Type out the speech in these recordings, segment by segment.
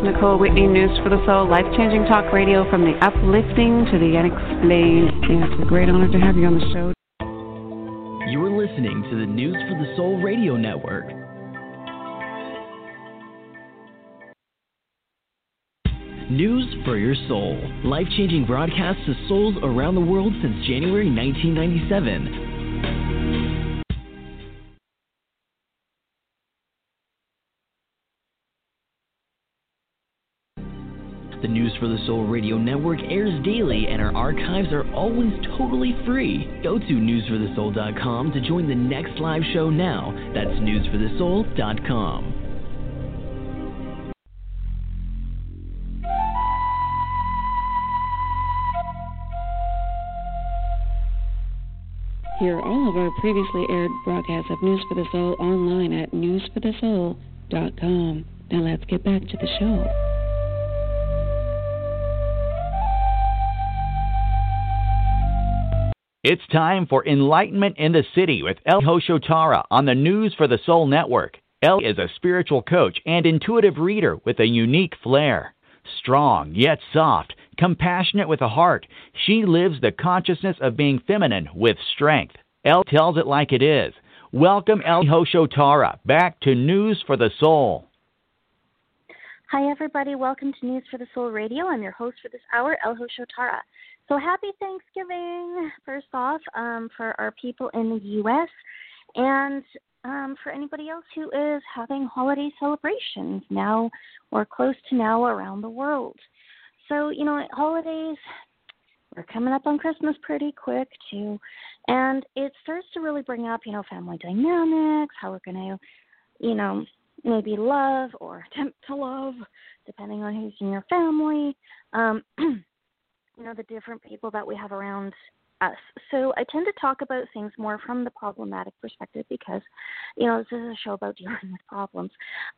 Nicole Whitney, News for the Soul, life-changing talk radio from the uplifting to the unexplained. It's a great honor to have you on the show. You are listening to the News for the Soul Radio Network. News for your soul. Life-changing broadcasts to souls around the world since January 1997. The News for the Soul Radio Network airs daily, and our archives are always totally free. Go to newsforthesoul.com to join the next live show now. That's newsforthesoul.com. Hear all of our previously aired broadcasts of News for the Soul online at newsforthesoul.com. Now let's get back to the show. It's time for Enlightenment in the City with El Hoshotara on the News for the Soul Network. El is a spiritual coach and intuitive reader with a unique flair. Strong yet soft, compassionate with a heart, she lives the consciousness of being feminine with strength. El tells it like it is. Welcome El Hoshotara back to News for the Soul. Hi everybody, welcome to News for the Soul Radio. I'm your host for this hour, El Hoshotara. So happy Thanksgiving, first off, for our people in the U.S. and for anybody else who is having holiday celebrations now or close to now around the world. So, holidays, we're coming up on Christmas pretty quick too, and it starts to really bring up, family dynamics, how we're going to, maybe love or attempt to love, depending on who's in your family. The different people that we have around us. So I tend to talk about things more from the problematic perspective because, this is a show about dealing with problems.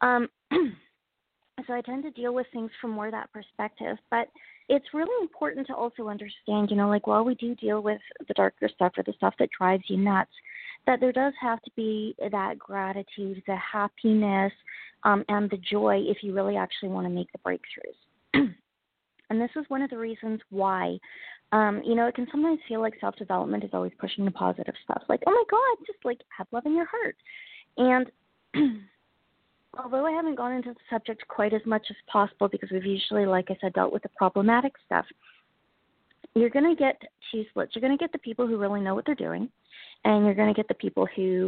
So I tend to deal with things from more that perspective. But it's really important to also understand, while we do deal with the darker stuff or the stuff that drives you nuts, that there does have to be that gratitude, the happiness, and the joy if you really actually want to make the breakthroughs. And this is one of the reasons why, it can sometimes feel like self-development is always pushing the positive stuff. Like, oh, my God, just, have love in your heart. And although I haven't gone into the subject quite as much as possible because we've usually, like I said, dealt with the problematic stuff, you're going to get two splits. You're going to get the people who really know what they're doing, and you're going to get the people who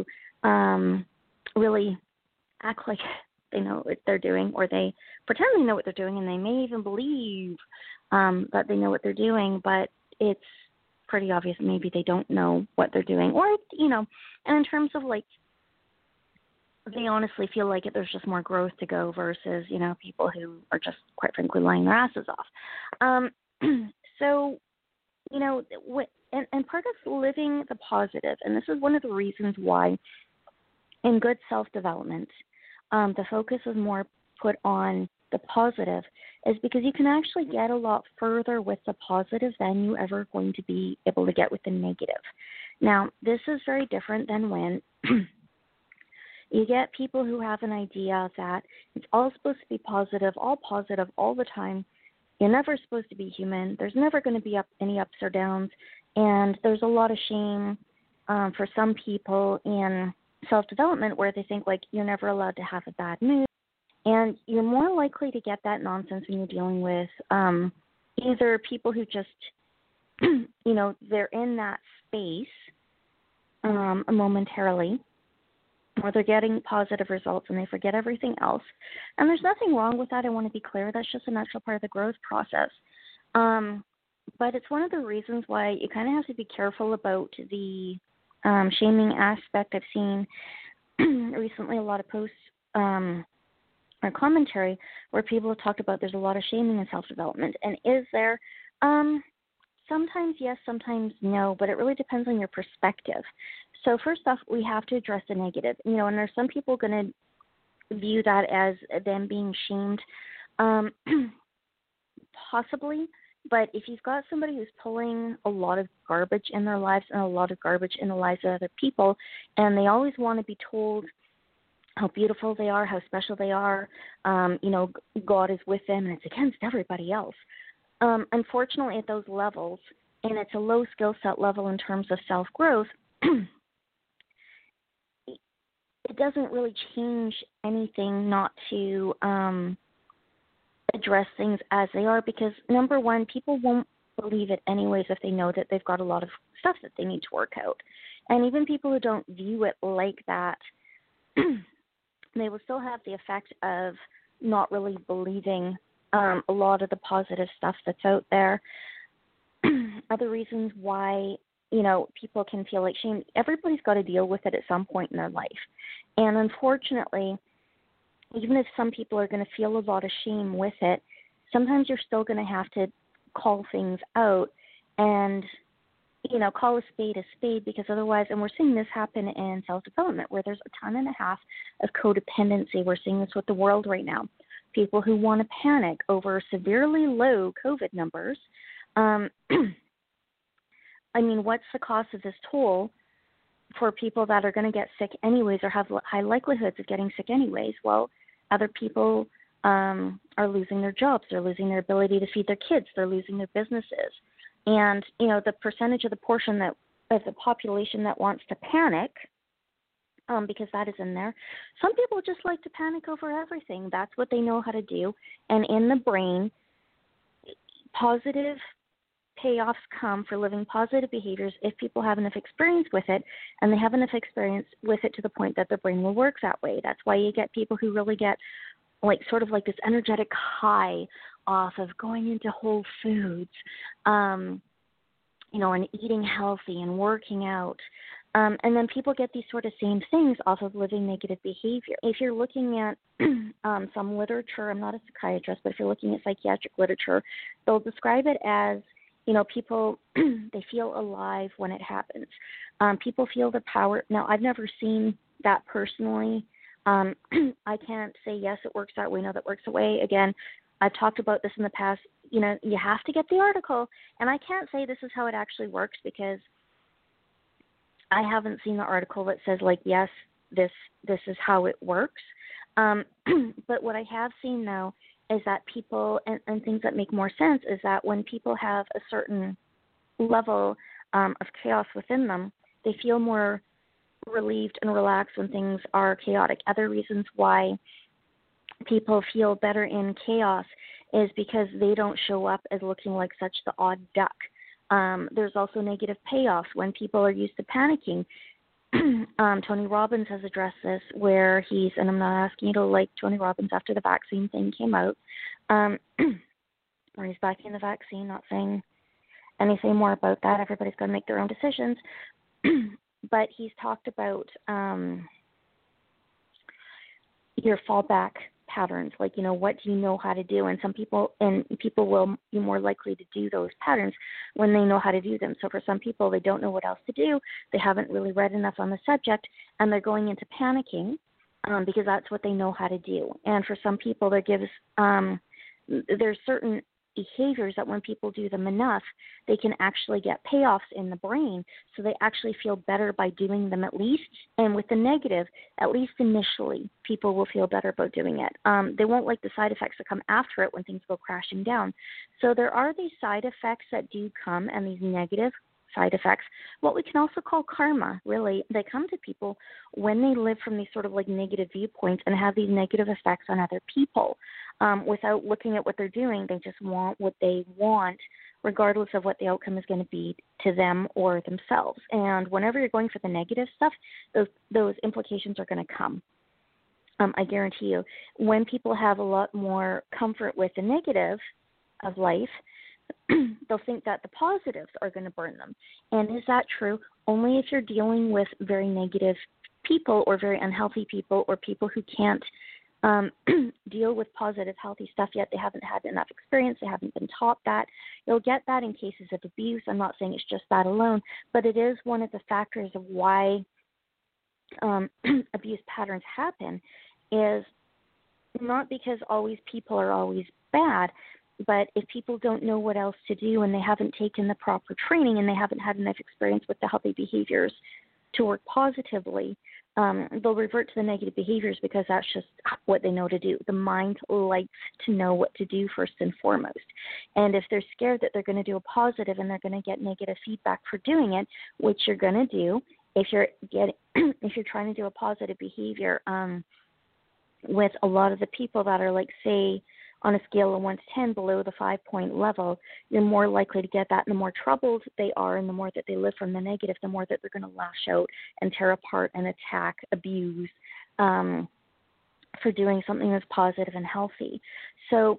really act like they know what they're doing, or they pretend they know what they're doing, and they may even believe that they know what they're doing, but it's pretty obvious maybe they don't know what they're doing. Or, and in terms of, they honestly feel like there's just more growth to go versus, people who are just, quite frankly, lying their asses off. So, and part of living the positive, and this is one of the reasons why in good self-development, the focus is more put on the positive, is because you can actually get a lot further with the positive than you ever going to be able to get with the negative. Now, this is very different than when you get people who have an idea that it's all supposed to be positive all the time. You're never supposed to be human. There's never going to be any ups or downs, and there's a lot of shame for some people in self-development where they think you're never allowed to have a bad mood, and you're more likely to get that nonsense when you're dealing with either people who just they're in that space momentarily, or they're getting positive results and they forget everything else. And there's nothing wrong with that. I want to be clear. That's just a natural part of the growth process. But it's one of the reasons why you kind of have to be careful about the shaming aspect. I've seen recently a lot of posts or commentary where people have talked about there's a lot of shaming in self-development. And is there? Sometimes yes, sometimes no, but it really depends on your perspective. So first off, we have to address the negative. And there's some people going to view that as them being shamed, possibly. But if you've got somebody who's pulling a lot of garbage in their lives and a lot of garbage in the lives of other people, and they always want to be told how beautiful they are, how special they are. God is with them, and it's against everybody else. Unfortunately, at those levels, and it's a low skill set level in terms of self-growth, it doesn't really change anything not to address things as they are, because, number one, people won't believe it anyways if they know that they've got a lot of stuff that they need to work out. And even people who don't view it like that, they will still have the effect of not really believing a lot of the positive stuff that's out there. Other reasons why, people can feel like shame. Everybody's got to deal with it at some point in their life. And unfortunately, even if some people are going to feel a lot of shame with it, sometimes you're still going to have to call things out and, call a spade, because otherwise, and we're seeing this happen in self-development where there's a ton and a half of codependency. We're seeing this with the world right now. People who want to panic over severely low COVID numbers. What's the cost of this toll for people that are going to get sick anyways or have high likelihoods of getting sick anyways? Well, other people are losing their jobs. They're losing their ability to feed their kids. They're losing their businesses. And, the percentage of the portion of the population that wants to panic, because that is in there, some people just like to panic over everything. That's what they know how to do. And in the brain, positive payoffs come for living positive behaviors if people have enough experience with it, and they have enough experience with it to the point that their brain will work that way. That's why you get people who really get sort of this energetic high off of going into Whole Foods, and eating healthy and working out. And then people get these sort of same things off of living negative behavior. If you're looking at some literature, I'm not a psychiatrist, but if you're looking at psychiatric literature, they'll describe it as, people, they feel alive when it happens. People feel the power. Now, I've never seen that personally. I can't say, yes, it works that way, no, that works that way. Again, I've talked about this in the past. You have to get the article. And I can't say this is how it actually works because I haven't seen the article that says, yes, this is how it works. But what I have seen, though, is that people, and things that make more sense, is that when people have a certain level of chaos within them, they feel more relieved and relaxed when things are chaotic. Other reasons why people feel better in chaos is because they don't show up as looking like such the odd duck. There's also negative payoffs when people are used to panicking. Tony Robbins has addressed this where and I'm not asking you to like Tony Robbins after the vaccine thing came out, or he's backing the vaccine, not saying anything more about that. Everybody's got to make their own decisions. But he's talked about your fallback patterns, what do you know how to do? And people will be more likely to do those patterns when they know how to do them. So for some people, they don't know what else to do. They haven't really read enough on the subject, and they're going into panicking because that's what they know how to do. And for some people, there's certain behaviors that when people do them enough, they can actually get payoffs in the brain. So they actually feel better by doing them at least. And with the negative, at least initially, people will feel better about doing it. They won't like the side effects that come after it when things go crashing down. So there are these side effects that do come, and these negative side effects, what we can also call karma, really. They come to people when they live from these sort of negative viewpoints and have these negative effects on other people. Without looking at what they're doing, they just want what they want, regardless of what the outcome is going to be to them or themselves. And whenever you're going for the negative stuff, those implications are going to come. I guarantee you. When people have a lot more comfort with the negative of life, they'll think that the positives are going to burn them. And is that true? Only if you're dealing with very negative people or very unhealthy people or people who can't deal with positive, healthy stuff yet. They haven't had enough experience. They haven't been taught that. You'll get that in cases of abuse. I'm not saying it's just that alone, but it is one of the factors of why abuse patterns happen, is not because always people are always bad, but if people don't know what else to do and they haven't taken the proper training and they haven't had enough experience with the healthy behaviors to work positively, they'll revert to the negative behaviors because that's just what they know to do. The mind likes to know what to do first and foremost. And if they're scared that they're going to do a positive and they're going to get negative feedback for doing it, which you're going to do if you're trying to do a positive behavior, with a lot of the people that are like, say, on a scale of 1 to 10 below the 5-point level, you're more likely to get that. And the more troubled they are and the more that they live from the negative, the more that they're going to lash out and tear apart and attack, abuse, for doing something that's positive and healthy. So,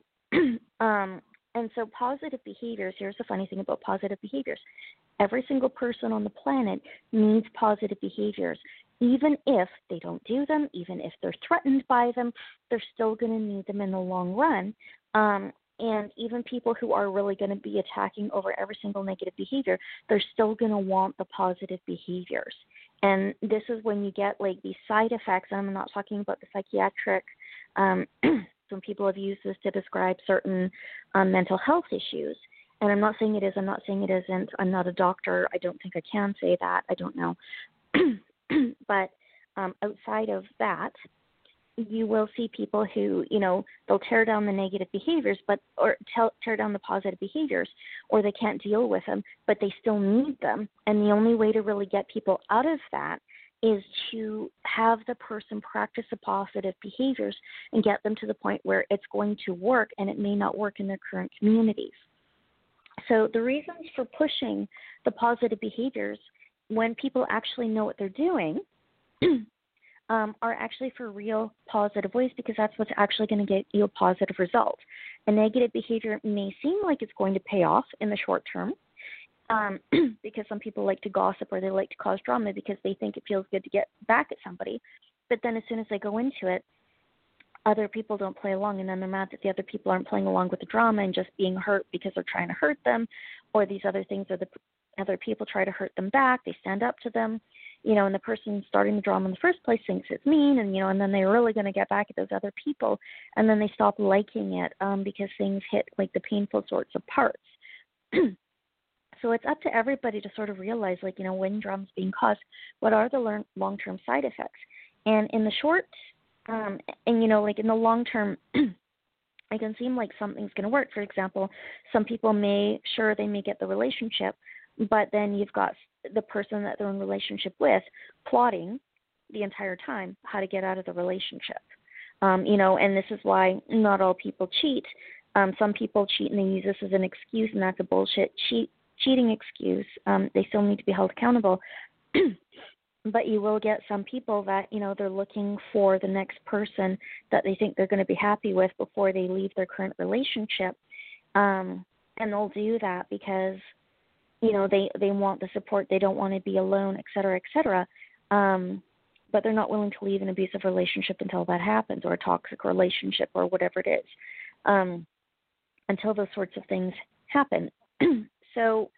and so positive behaviors, here's the funny thing about positive behaviors. Every single person on the planet needs positive behaviors. Even if they don't do them, even if they're threatened by them, they're still going to need them in the long run. And even people who are really going to be attacking over every single negative behavior, they're still going to want the positive behaviors. And this is when you get like these side effects. And I'm not talking about the psychiatric. Some people have used this to describe certain mental health issues. And I'm not saying it is. I'm not saying it isn't. I'm not a doctor. I don't think I can say that. I don't know. But outside of that, you will see people who, they'll tear down the negative behaviors, or tear down the positive behaviors, or they can't deal with them, but they still need them. And the only way to really get people out of that is to have the person practice the positive behaviors and get them to the point where it's going to work, and it may not work in their current communities. So the reasons for pushing the positive behaviors when people actually know what they're doing are actually for real positive ways, because that's what's actually going to get you a positive result. A negative behavior may seem like it's going to pay off in the short term because some people like to gossip or they like to cause drama because they think it feels good to get back at somebody. But then as soon as they go into it, other people don't play along, and then they're mad that the other people aren't playing along with the drama and just being hurt because they're trying to hurt them, or these other things, or the other people try to hurt them back. They stand up to them, and the person starting the drama in the first place thinks it's mean, and then they're really going to get back at those other people, and then they stop liking it because things hit like the painful sorts of parts. So it's up to everybody to sort of realize, when drama's being caused, what are the long-term side effects? And in the short in the long term, it can seem like something's going to work. For example, some people may get the relationship, but then you've got the person that they're in relationship with plotting the entire time how to get out of the relationship. And this is why not all people cheat. Some people cheat and they use this as an excuse, and that's a bullshit cheating excuse. They still need to be held accountable. But you will get some people that, they're looking for the next person that they think they're going to be happy with before they leave their current relationship. And they'll do that because, they want the support. They don't want to be alone, et cetera, et cetera. But they're not willing to leave an abusive relationship until that happens, or a toxic relationship, or whatever it is, until those sorts of things happen. So,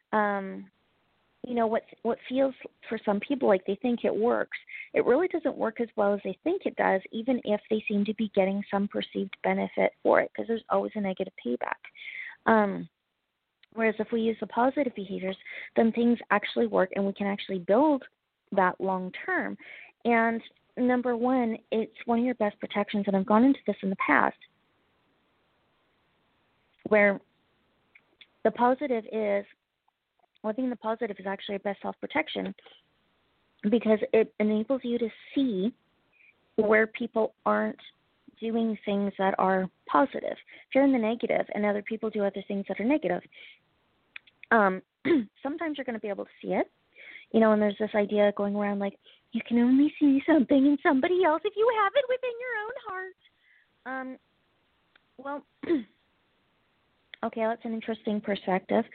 what feels for some people like they think it works, it really doesn't work as well as they think it does, even if they seem to be getting some perceived benefit for it, because there's always a negative payback. Whereas if we use the positive behaviors, then things actually work, and we can actually build that long term. And number one, it's one of your best protections, and I've gone into this in the past, where the positive is, I think the positive is actually your best self-protection, because it enables you to see where people aren't doing things that are positive. If you're in the negative and other people do other things that are negative, sometimes you're going to be able to see it, and there's this idea going around like, you can only see something in somebody else if you have it within your own heart. Okay, that's an interesting perspective.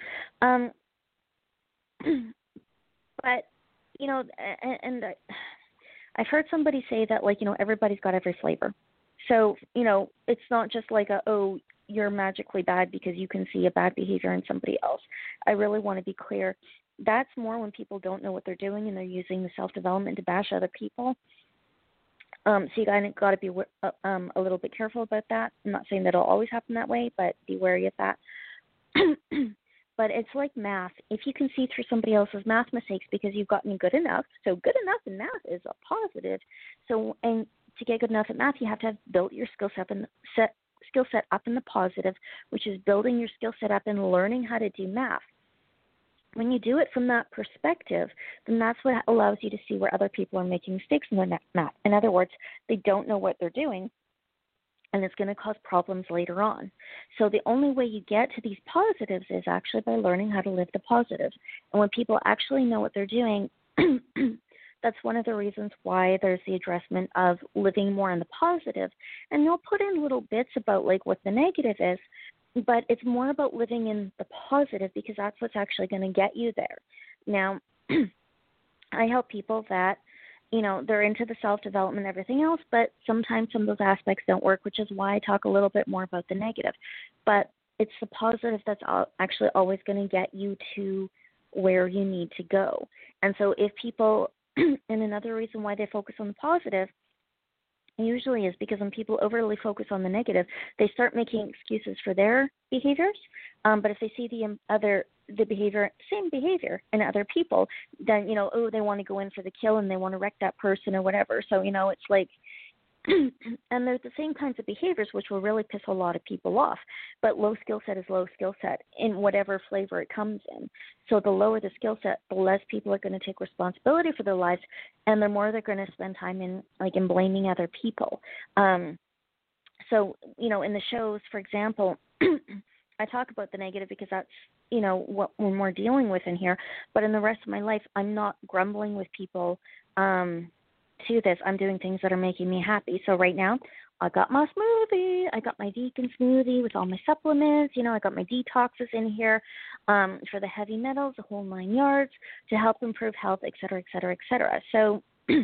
But, and I've heard somebody say that, everybody's got every flavor. So, it's not just like you're magically bad because you can see a bad behavior in somebody else. I really want to be clear. That's more when people don't know what they're doing and they're using the self-development to bash other people. So you got to be a little bit careful about that. I'm not saying that it'll always happen that way, but be wary of that. but it's like math. If you can see through somebody else's math mistakes because you've gotten good enough, so good enough in math is a positive. So, and to get good enough at math, you have to have built your skill set up in the positive, which is building your skill set up and learning how to do math. When you do it from that perspective, then that's what allows you to see where other people are making mistakes in their math. In other words, they don't know what they're doing, and it's going to cause problems later on. So the only way you get to these positives is actually by learning how to live the positive. And when people actually know what they're doing, that's one of the reasons why there's the addressment of living more in the positive. And they'll put in little bits about like what the negative is, but it's more about living in the positive because that's what's actually going to get you there. Now, I help people that, you know, they're into the self-development and everything else, but sometimes some of those aspects don't work, which is why I talk a little bit more about the negative. But it's the positive that's actually always going to get you to where you need to go. And so if people, and another reason why they focus on the positive usually is because when people overly focus on the negative, they start making excuses for their behaviors. But if they see the same behavior in other people, then, you know, oh, they want to go in for the kill and they want to wreck that person or whatever. So, you know, it's like, and they're the same kinds of behaviors, which will really piss a lot of people off. But low skill set is low skill set in whatever flavor it comes in. So the lower the skill set, the less people are going to take responsibility for their lives, and the more they're going to spend time in blaming other people. So, you know, in the shows, for example, I talk about the negative because that's, you know, what we're more dealing with in here. But in the rest of my life, I'm not grumbling with people to this. I'm doing things that are making me happy. So right now, I got my smoothie. I got my vegan smoothie with all my supplements. You know, I got my detoxes in here for the heavy metals, the whole 9 yards, to help improve health, et cetera, et cetera, et cetera. So, you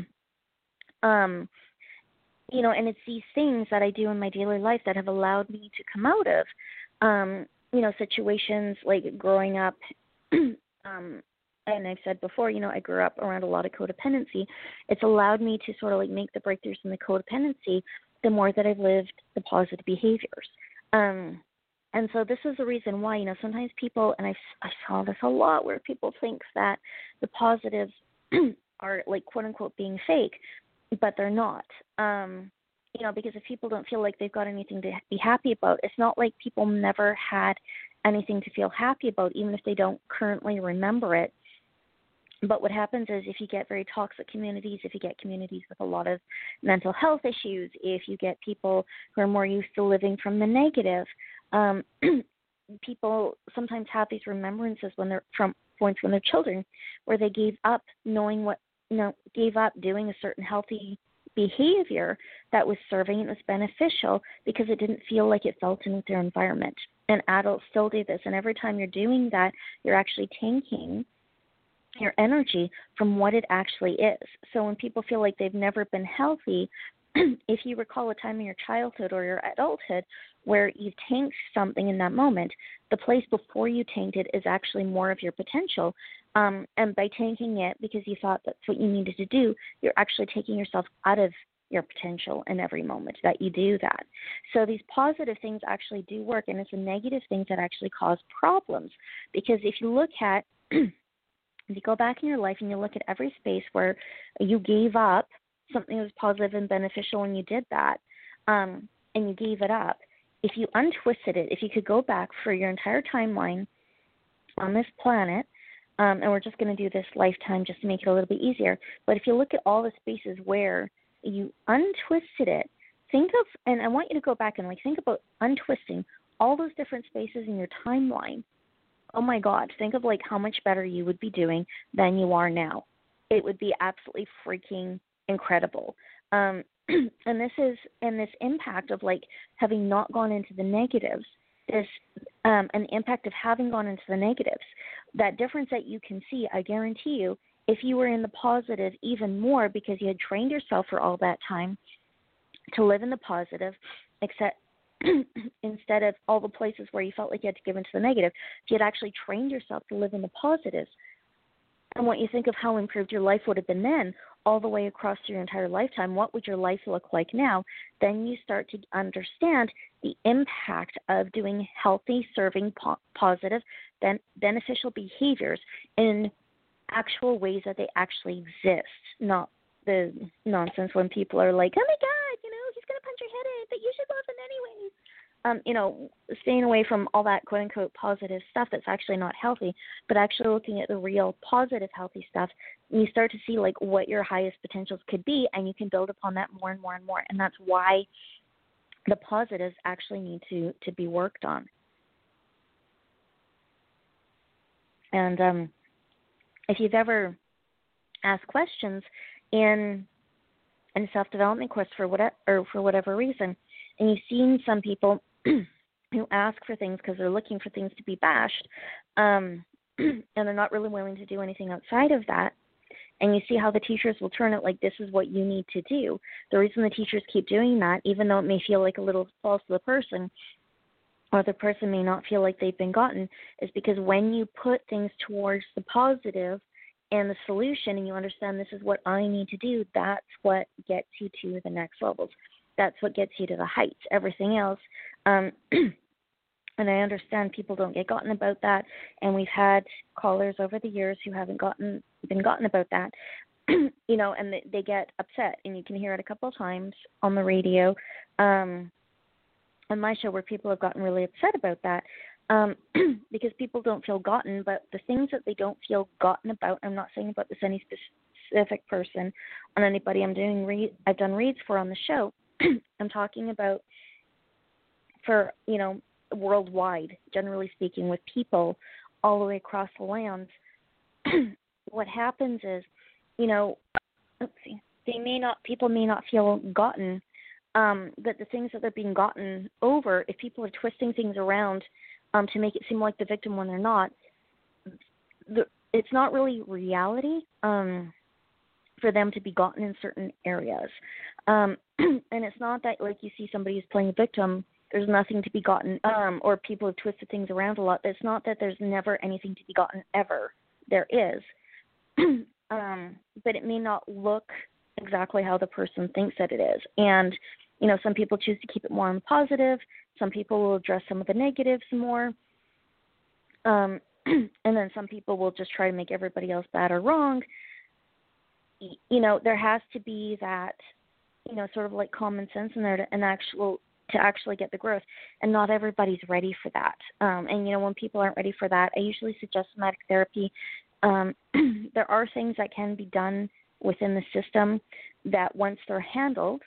know, and it's these things that I do in my daily life that have allowed me to come out of, you know, situations like growing up, and I've said before, you know, I grew up around a lot of codependency. It's allowed me to sort of like make the breakthroughs in the codependency the more that I've lived the positive behaviors. And so this is the reason why, you know, sometimes people, and I saw this a lot, where people think that the positives are like quote unquote being fake, but they're not. You know, because if people don't feel like they've got anything to be happy about, it's not like people never had anything to feel happy about, even if they don't currently remember it. But what happens is if you get very toxic communities, if you get communities with a lot of mental health issues, if you get people who are more used to living from the negative, people sometimes have these remembrances when they're from points when they're children where they gave up knowing what, you know, gave up doing a certain healthy behavior that was serving and was beneficial because it didn't feel like it felt in with their environment. And adults still do this. And every time you're doing that, you're actually tanking your energy from what it actually is. So when people feel like they've never been healthy, if you recall a time in your childhood or your adulthood where you've tanked something in that moment, the place before you tanked it is actually more of your potential. And by tanking it because you thought that's what you needed to do, you're actually taking yourself out of your potential in every moment that you do that. So these positive things actually do work, and it's the negative things that actually cause problems. Because if you look at if you go back in your life and you look at every space where you gave up something that was positive and beneficial and you did that, and you gave it up, if you untwisted it, if you could go back for your entire timeline on this planet, and we're just going to do this lifetime just to make it a little bit easier, but if you look at all the spaces where you untwisted it, think of, and I want you to go back and like think about untwisting all those different spaces in your timeline. Oh my God, think of like how much better you would be doing than you are now. It would be absolutely freaking incredible. And this impact of like having not gone into the negatives, this and the impact of having gone into the negatives, that difference that you can see, I guarantee you, if you were in the positive even more because you had trained yourself for all that time to live in the positive, except instead of all the places where you felt like you had to give into the negative, if you had actually trained yourself to live in the positives, and what you think of how improved your life would have been then, all the way across your entire lifetime, what would your life look like now? Then you start to understand the impact of doing healthy, serving, positive, beneficial behaviors in actual ways that they actually exist, not the nonsense when people are like, oh my God, he's going to punch your head in, but you should love him anyways. Staying away from all that quote unquote positive stuff that's actually not healthy, but actually looking at the real positive, healthy stuff, and you start to see like what your highest potentials could be, and you can build upon that more and more and more. And that's why the positives actually need to be worked on. And if you've ever asked questions in a self-development course for whatever reason, and you've seen some people who ask for things because they're looking for things to be bashed, and they're not really willing to do anything outside of that, and you see how the teachers will turn it like this is what you need to do. The reason the teachers keep doing that, even though it may feel like a little false to the person, or the person may not feel like they've been gotten, is because when you put things towards the positive and the solution, and you understand this is what I need to do, that's what gets you to the next levels. That's what gets you to the heights. Everything else, and I understand people don't get gotten about that, and we've had callers over the years who haven't been gotten about that, and they get upset, and you can hear it a couple of times on the radio, on my show, where people have gotten really upset about that, because people don't feel gotten, but the things that they don't feel gotten about, I'm not saying about this any specific person, on anybody I've done reads for on the show. I'm talking about for, worldwide, generally speaking, with people all the way across the lands. What happens is, people may not feel gotten, but the things that they're being gotten over, if people are twisting things around to make it seem like the victim when they're not, it's not really reality for them to be gotten in certain areas. And it's not that, like, you see somebody who's playing a victim, there's nothing to be gotten, or people have twisted things around a lot. It's not that there's never anything to be gotten ever. There is. But it may not look exactly how the person thinks that it is. And, some people choose to keep it more on the positive. Some people will address some of the negatives more. And then some people will just try to make everybody else bad or wrong. There has to be that, sort of like common sense in there to actually get the growth. And not everybody's ready for that. And when people aren't ready for that, I usually suggest somatic therapy. There are things that can be done within the system that once they're handled,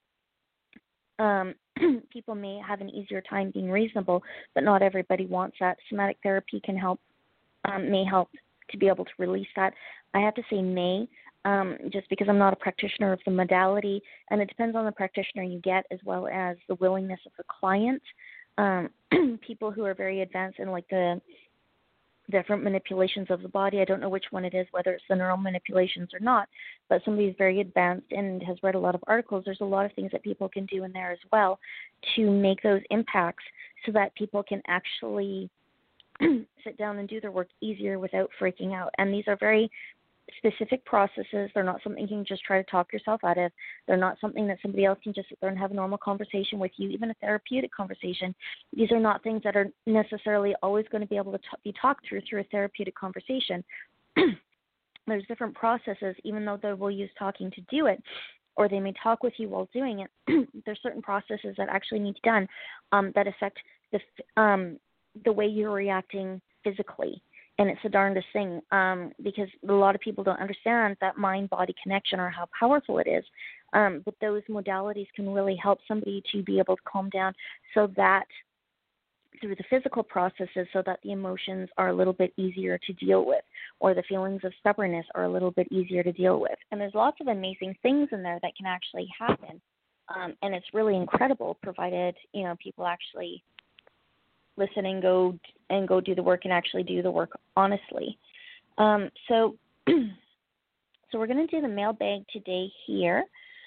people may have an easier time being reasonable, but not everybody wants that. Somatic therapy may help to be able to release that. I have to say just because I'm not a practitioner of the modality, and it depends on the practitioner you get as well as the willingness of the client. People who are very advanced in like the different manipulations of the body, I don't know which one it is, whether it's the neural manipulations or not, but somebody who's very advanced and has read a lot of articles, there's a lot of things that people can do in there as well to make those impacts so that people can actually sit down and do their work easier without freaking out. And these are very specific processes. They're not something you can just try to talk yourself out of. They're not something that somebody else can just sit there and have a normal conversation with you, even a therapeutic conversation. These are not things that are necessarily always going to be able to be talked through a therapeutic conversation. There's different processes, even though they will use talking to do it, or they may talk with you while doing it. There's certain processes that actually need to be done that affect the way you're reacting physically. And it's the darndest thing because a lot of people don't understand that mind-body connection or how powerful it is. But those modalities can really help somebody to be able to calm down so that through the physical processes so that the emotions are a little bit easier to deal with or the feelings of stubbornness are a little bit easier to deal with. And there's lots of amazing things in there that can actually happen. And it's really incredible provided, people actually listen and go do the work and actually do the work honestly. So we're going to do the mailbag today here.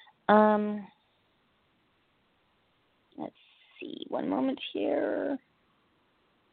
Let's see, one moment here.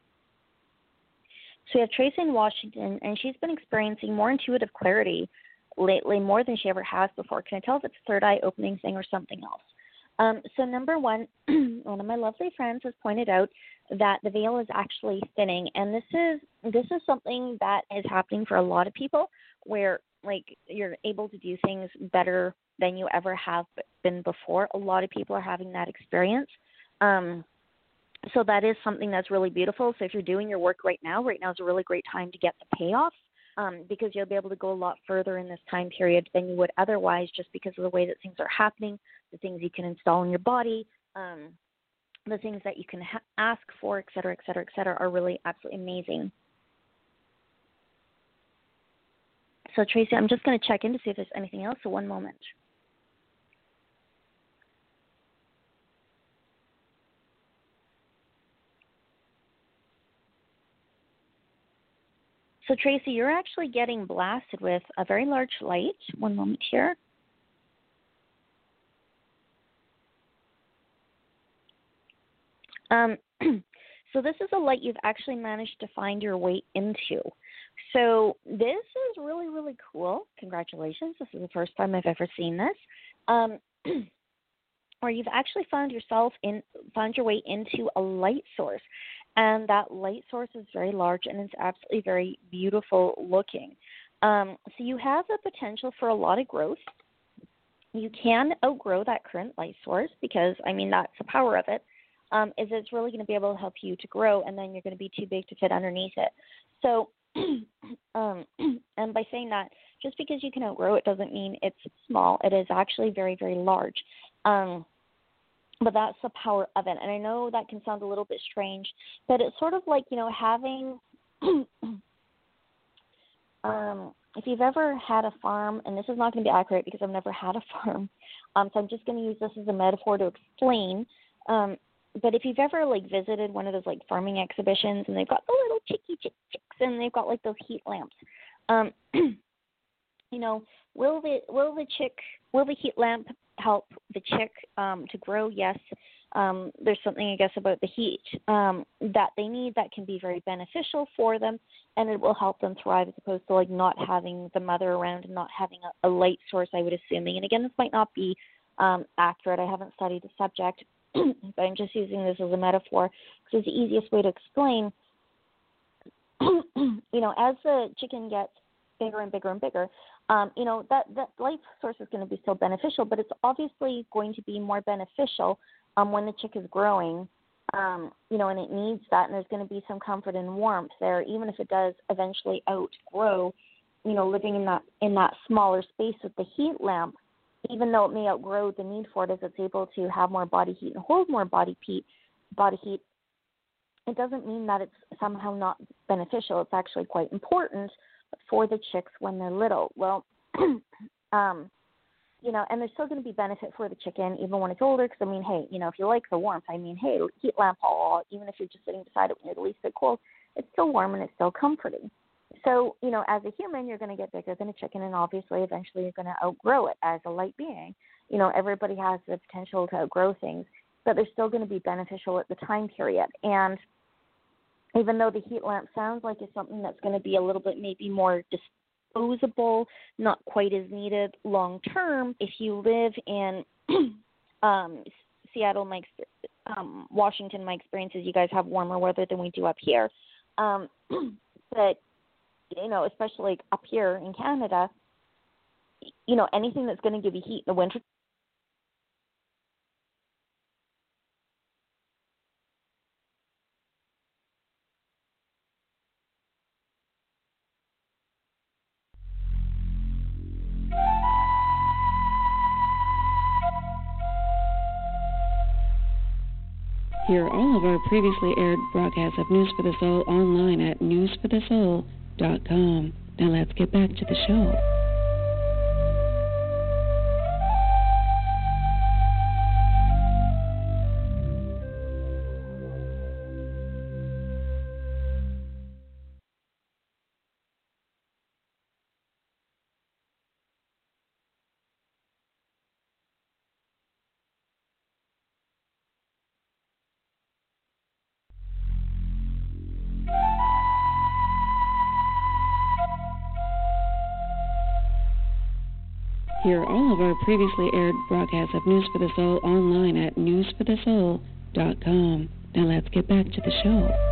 So we have Tracy in Washington, and she's been experiencing more intuitive clarity lately more than she ever has before. Can I tell if it's third eye opening thing or something else? So number one, one of my lovely friends has pointed out that the veil is actually thinning, and this is something that is happening for a lot of people, where like you're able to do things better than you ever have been before. A lot of people are having that experience. So that is something that's really beautiful. So if you're doing your work right now is a really great time to get the payoff, because you'll be able to go a lot further in this time period than you would otherwise, just because of the way that things are happening, the things you can install in your body, the things that you can ask for, et cetera, are really absolutely amazing. So Tracy, I'm just going to check in to see if there's anything else. So one moment. So Tracy, you're actually getting blasted with a very large light. One moment here. So this is a light you've actually managed to find your way into. So this is really, really cool. Congratulations. This is the first time I've ever seen this. Or you've actually found your way into a light source. And that light source is very large and it's absolutely very beautiful looking. So you have the potential for a lot of growth. You can outgrow that current light source because, that's the power of it, is it's really going to be able to help you to grow, and then you're going to be too big to fit underneath it. So, and by saying that, just because you can outgrow it doesn't mean it's small. It is actually very, very large. But that's the power of it. And I know that can sound a little bit strange, but it's sort of like, having, if you've ever had a farm, and this is not going to be accurate because I've never had a farm, so I'm just going to use this as a metaphor to explain. But if you've ever visited one of those farming exhibitions, and they've got the little chicks, and they've got those heat lamps, will the heat lamp help the chick to grow? Yes. There's something, I guess, about the heat that they need that can be very beneficial for them, and it will help them thrive, as opposed to not having the mother around and not having a light source, I would assume. And again, this might not be accurate. I haven't studied the subject, but I'm just using this as a metaphor because it's the easiest way to explain. As the chicken gets bigger and bigger and bigger, that light source is going to be so beneficial, but it's obviously going to be more beneficial when the chick is growing, and it needs that, and there's going to be some comfort and warmth there, even if it does eventually outgrow, living in that smaller space with the heat lamp. Even though it may outgrow the need for it, as it's able to have more body heat and hold more body heat, it doesn't mean that it's somehow not beneficial. It's actually quite important for the chicks when they're little. Well, and there's still going to be benefit for the chicken even when it's older, because, if you like the warmth, heat lamp, even if you're just sitting beside it when you're the least bit cold, it's still warm and it's still comforting. So, as a human, you're going to get bigger than a chicken, and obviously eventually you're going to outgrow it as a light being. Everybody has the potential to outgrow things, but they're still going to be beneficial at the time period. And even though the heat lamp sounds like it's something that's going to be a little bit maybe more disposable, not quite as needed long term, if you live in Seattle, Washington, my experience is you guys have warmer weather than we do up here. But especially up here in Canada, anything that's going to give you heat in the winter. Hear all of our previously aired broadcasts of News for the Soul online at newsforthesoul.com. Now let's get back to the show. Hear all of our previously aired broadcasts of News for the Soul online at newsforthesoul.com. Now let's get back to the show.